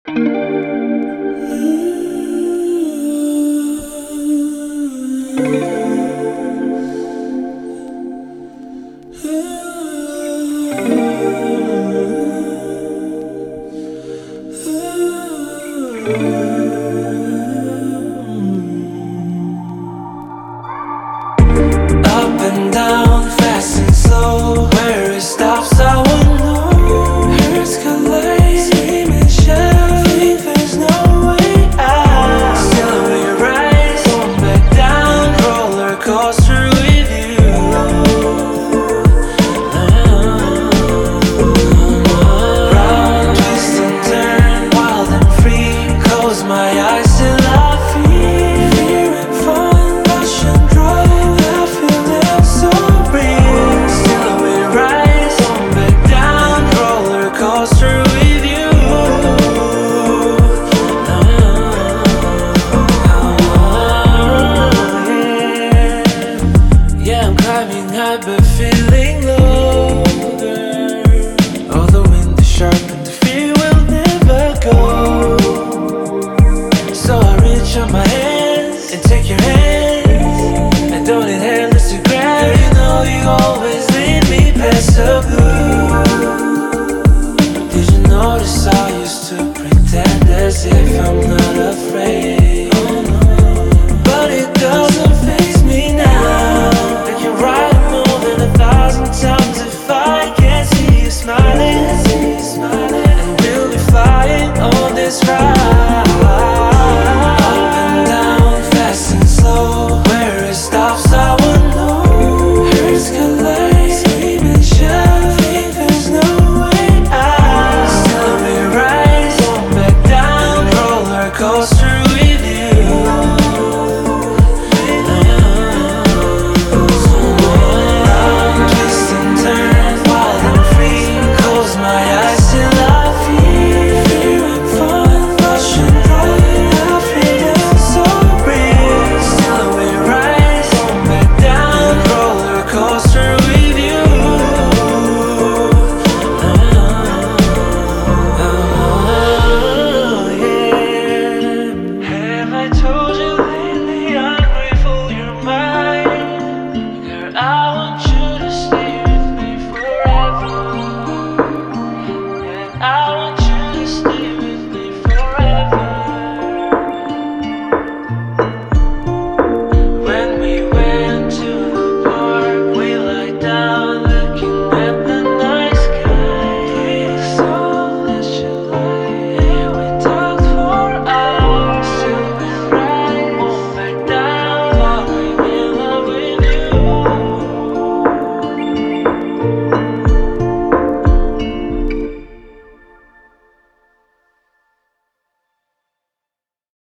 Up and down, fast and slow. Where it stops, I won't know. Hurts collide, scream and shout. Think there's no way out. Still we rise, going back down. Roller coaster with you. Round, twist and turn, wild and free. Close my eyes till I feel fear and fun, rush and drive. I feel them so real. Still we rise, going back down. Roller coaster with you. Yeah, I'm climbing high but feeling low, girl. Oh, the wind is sharp and the fear will never go. So I reach out my hands and take your hands. I don't need handles to grab. You know you always lead me past the blue. Did you notice I used to pretend as if I'm not afraid? Oh no, but it doesn't faze me now. I can ride more than 1,000 times if I can't see you smiling. And we'll be flying on this ride.